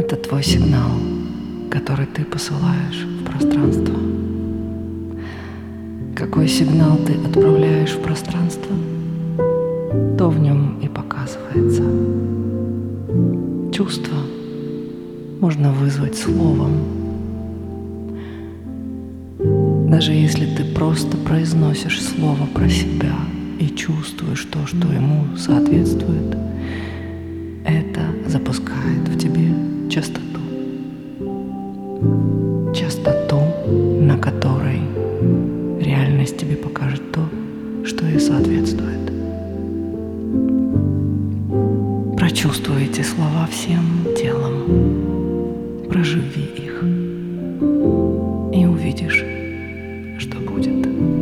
Это твой сигнал, который ты посылаешь в пространство. Какой сигнал ты отправляешь в пространство, то в нем и показывается. Чувство можно вызвать словом. Даже если ты просто произносишь слово про себя и чувствуешь то, что ему соответствует, это запускает в тебе частоту. Частоту, на которой реальность тебе покажет то, что ей соответствует. Прочувствуй эти слова всем телом, проживи их и увидишь, что будет.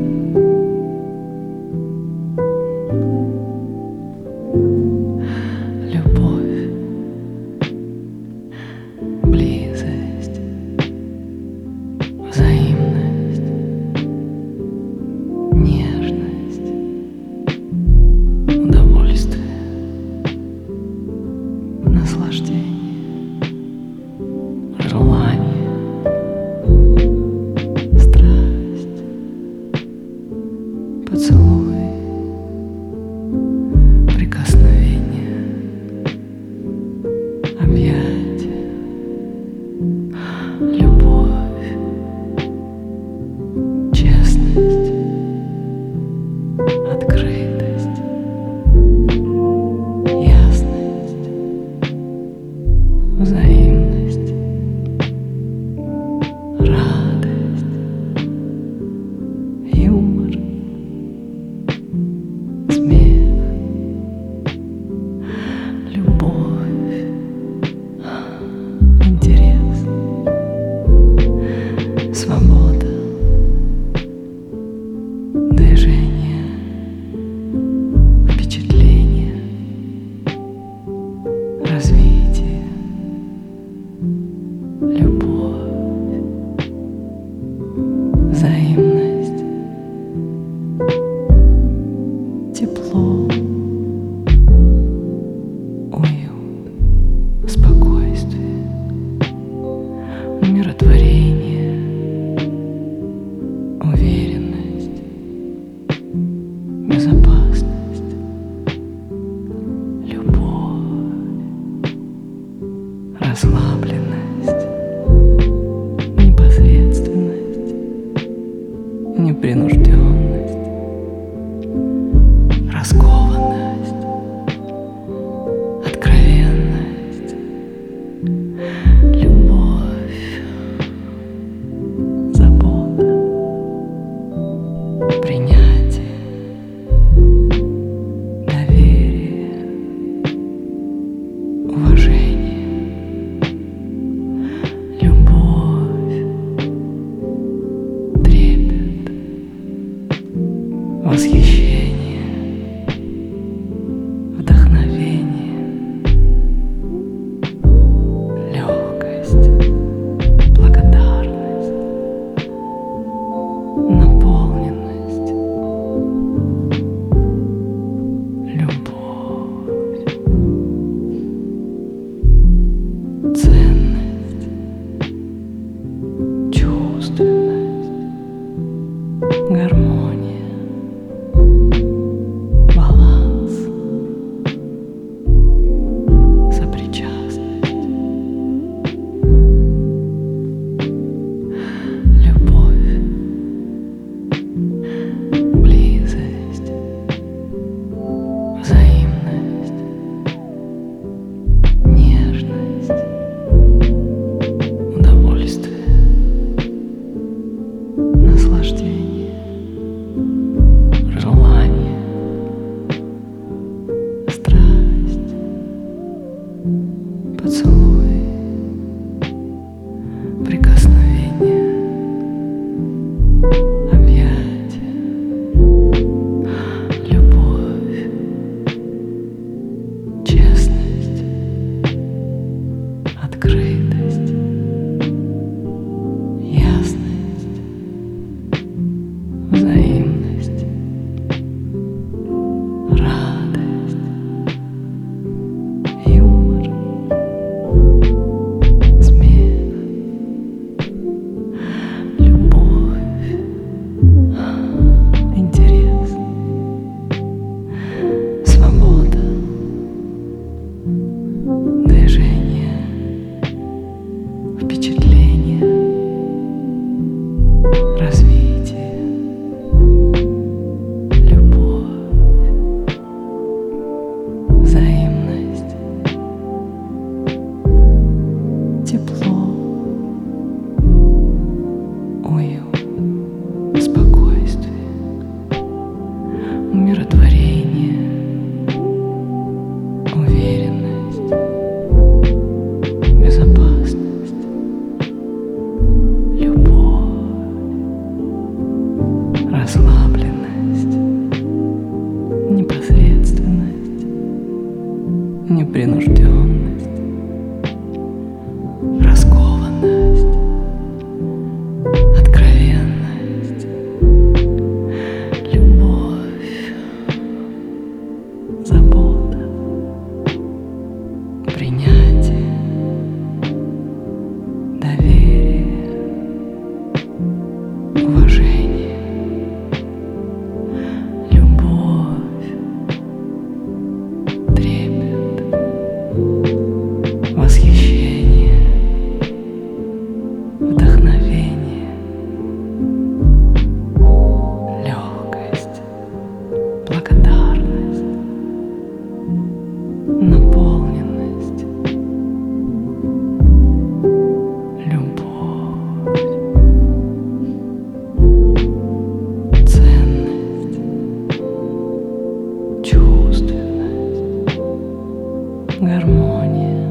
Любовь, близость, взаимность, нежность, удовольствие, наслаждение, желание, страсть, поцелуй, прикосновение, объятия, любовь, честность, открытость, ясность, взаимность, радость, юмор, смех, любовь, интерес, свобода, движение, впечатление, развитие, любовь, взаимность, тепло, уют, спокойствие, умиротворение, уверенность, безопасность, любовь, расслабленность, непосредственность, непринужденность, раскованность, откровенность, любовь, забота, принятие, доверие, уважение, любовь, трепет, тепло, уют, спокойствие, умиротворение, уверенность, безопасность, любовь, расслабленность, непосредственность, непринужденность, раскованность, откровенность, любовь, забота, принятие, доверие, уважение, любовь, трепет, восхищение, вдохновение, легкость, благодарность, наполненность, любовь, ценность, чувственность, гармония,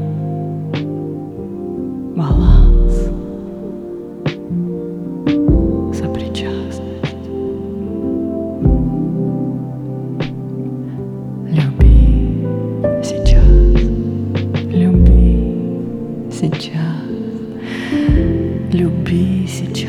баланс, сопричастность. Люби сейчас, люби сейчас, люби сейчас.